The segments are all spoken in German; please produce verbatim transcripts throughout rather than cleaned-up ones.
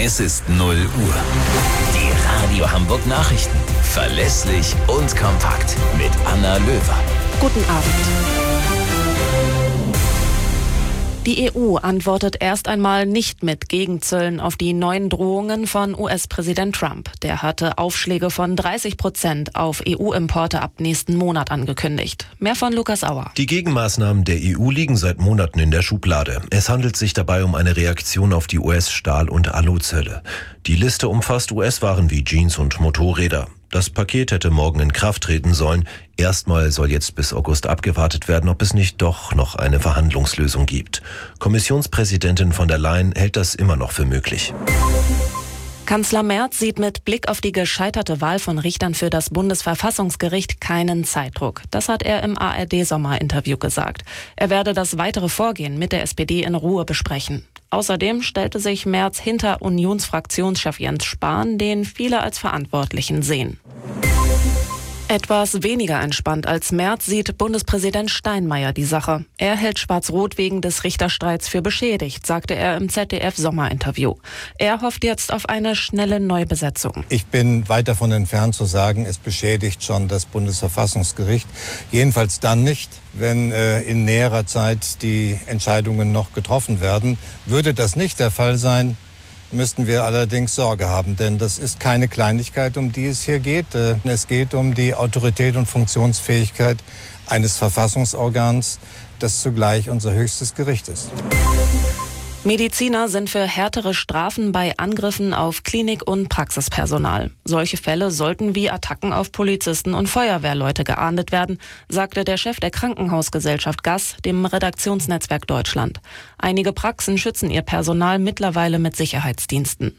Es ist null Uhr. Die Radio Hamburg Nachrichten. Verlässlich und kompakt mit Anna Löwer. Guten Abend. Die E U antwortet erst einmal nicht mit Gegenzöllen auf die neuen Drohungen von U S-Präsident Trump. Der hatte Aufschläge von dreißig Prozent auf E U-Importe ab nächsten Monat angekündigt. Mehr von Lukas Auer. Die Gegenmaßnahmen der E U liegen seit Monaten in der Schublade. Es handelt sich dabei um eine Reaktion auf die U S-Stahl- und Aluzölle. Die Liste umfasst U S-Waren wie Jeans und Motorräder. Das Paket hätte morgen in Kraft treten sollen. Erstmal soll jetzt bis August abgewartet werden, ob es nicht doch noch eine Verhandlungslösung gibt. Kommissionspräsidentin von der Leyen hält das immer noch für möglich. Kanzler Merz sieht mit Blick auf die gescheiterte Wahl von Richtern für das Bundesverfassungsgericht keinen Zeitdruck. Das hat er im A R D-Sommerinterview gesagt. Er werde das weitere Vorgehen mit der S P D in Ruhe besprechen. Außerdem stellte sich Merz hinter Unionsfraktionschef Jens Spahn, den viele als Verantwortlichen sehen. Etwas weniger entspannt als Merz sieht Bundespräsident Steinmeier die Sache. Er hält Schwarz-Rot wegen des Richterstreits für beschädigt, sagte er im Z D F-Sommerinterview. Er hofft jetzt auf eine schnelle Neubesetzung. Ich bin weit davon entfernt zu sagen, es beschädigt schon das Bundesverfassungsgericht. Jedenfalls dann nicht, wenn äh, in näherer Zeit die Entscheidungen noch getroffen werden. Würde das nicht der Fall sein, müssten wir allerdings Sorge haben, denn das ist keine Kleinigkeit, um die es hier geht. Es geht um die Autorität und Funktionsfähigkeit eines Verfassungsorgans, das zugleich unser höchstes Gericht ist. Mediziner sind für härtere Strafen bei Angriffen auf Klinik- und Praxispersonal. Solche Fälle sollten wie Attacken auf Polizisten und Feuerwehrleute geahndet werden, sagte der Chef der Krankenhausgesellschaft G A S, dem Redaktionsnetzwerk Deutschland. Einige Praxen schützen ihr Personal mittlerweile mit Sicherheitsdiensten.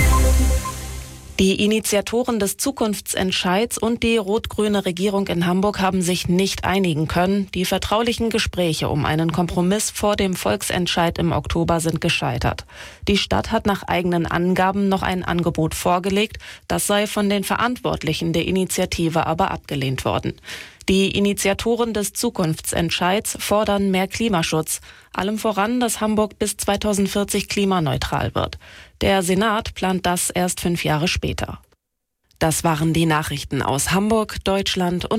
Die Initiatoren des Zukunftsentscheids und die rot-grüne Regierung in Hamburg haben sich nicht einigen können. Die vertraulichen Gespräche um einen Kompromiss vor dem Volksentscheid im Oktober sind gescheitert. Die Stadt hat nach eigenen Angaben noch ein Angebot vorgelegt. Das sei von den Verantwortlichen der Initiative aber abgelehnt worden. Die Initiatoren des Zukunftsentscheids fordern mehr Klimaschutz. Allem voran, dass Hamburg bis zweitausendvierzig klimaneutral wird. Der Senat plant das erst fünf Jahre später. Das waren die Nachrichten aus Hamburg, Deutschland und